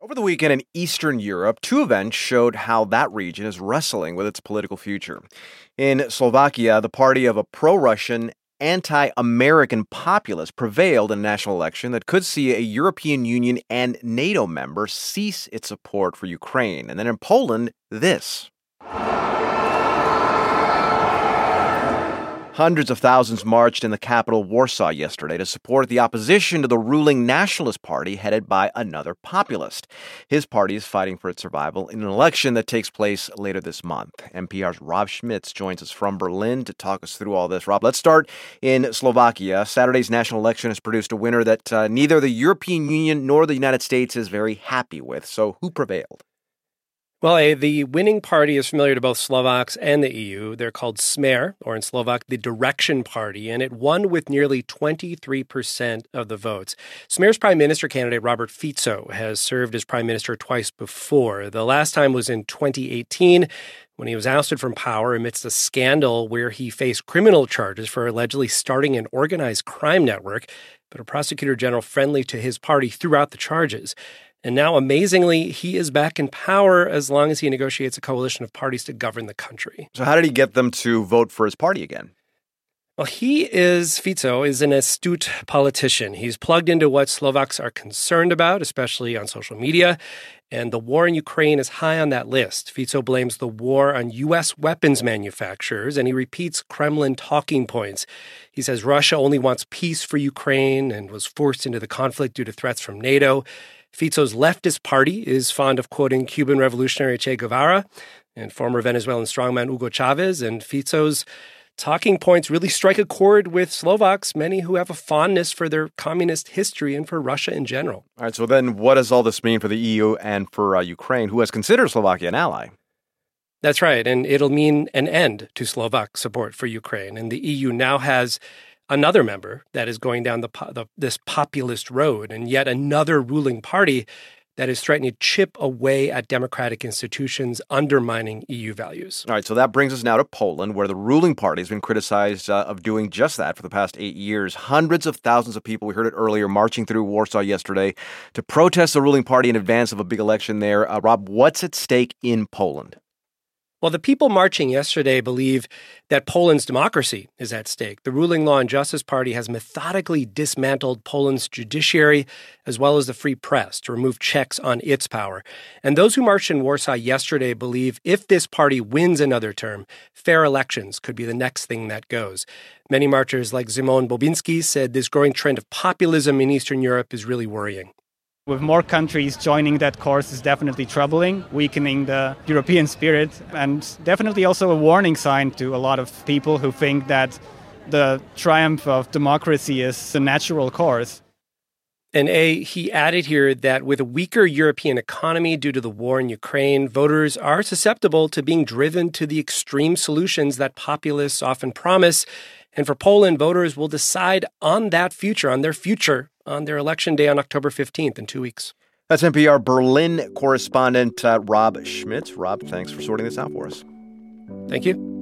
Over the weekend in Eastern Europe, two events showed how that region is wrestling with its political future. In Slovakia, the party of a pro-Russian, anti-American populace prevailed in a national election that could see a European Union and NATO member cease its support for Ukraine. And then in Poland, this. Hundreds of thousands marched in the capital, Warsaw, yesterday to support the opposition to the ruling Nationalist Party headed by another populist. His party is fighting for its survival in an election that takes place later this month. NPR's Rob Schmitz joins us from Berlin to talk us through all this. Rob, let's start in Slovakia. Saturday's national election has produced a winner that neither the European Union nor the United States is very happy with. So who prevailed? Well, the winning party is familiar to both Slovaks and the EU. They're called Smer, or in Slovak, the Direction Party, and it won with nearly 23% of the votes. Smer's prime minister candidate, Robert Fico, has served as prime minister twice before. The last time was in 2018, when he was ousted from power amidst a scandal where he faced criminal charges for allegedly starting an organized crime network, but a prosecutor general friendly to his party threw out the charges. And now, amazingly, he is back in power as long as he negotiates a coalition of parties to govern the country. So how did he get them to vote for his party again? Well, Fico is an astute politician. He's plugged into what Slovaks are concerned about, especially on social media. And the war in Ukraine is high on that list. Fico blames the war on U.S. weapons manufacturers, and he repeats Kremlin talking points. He says Russia only wants peace for Ukraine and was forced into the conflict due to threats from NATO. Fico's leftist party is fond of quoting Cuban revolutionary Che Guevara and former Venezuelan strongman Hugo Chavez, and Fico's talking points really strike a chord with Slovaks, many who have a fondness for their communist history and for Russia in general. All right, so then what does all this mean for the EU and for Ukraine, who has considered Slovakia an ally? That's right, and it'll mean an end to Slovak support for Ukraine. And the EU now has another member that is going down this populist road, and yet another ruling party that is threatening to chip away at democratic institutions, undermining EU values. All right, so that brings us now to Poland, where the ruling party has been criticized of doing just that for the past 8 years. Hundreds of thousands of people, we heard it earlier, marching through Warsaw yesterday to protest the ruling party in advance of a big election there. Rob, what's at stake in Poland? Well, the people marching yesterday believe that Poland's democracy is at stake. The ruling Law and Justice Party has methodically dismantled Poland's judiciary as well as the free press to remove checks on its power. And those who marched in Warsaw yesterday believe if this party wins another term, fair elections could be the next thing that goes. Many marchers like Szymon Bobinski said this growing trend of populism in Eastern Europe is really worrying. With more countries joining that course is definitely troubling, weakening the European spirit, and definitely also a warning sign to a lot of people who think that the triumph of democracy is the natural course. And he added here that with a weaker European economy due to the war in Ukraine, voters are susceptible to being driven to the extreme solutions that populists often promise. And for Poland, voters will decide on their future on their election day on October 15th in 2 weeks. That's NPR Berlin correspondent Rob Schmitz. Rob, thanks for sorting this out for us. Thank you.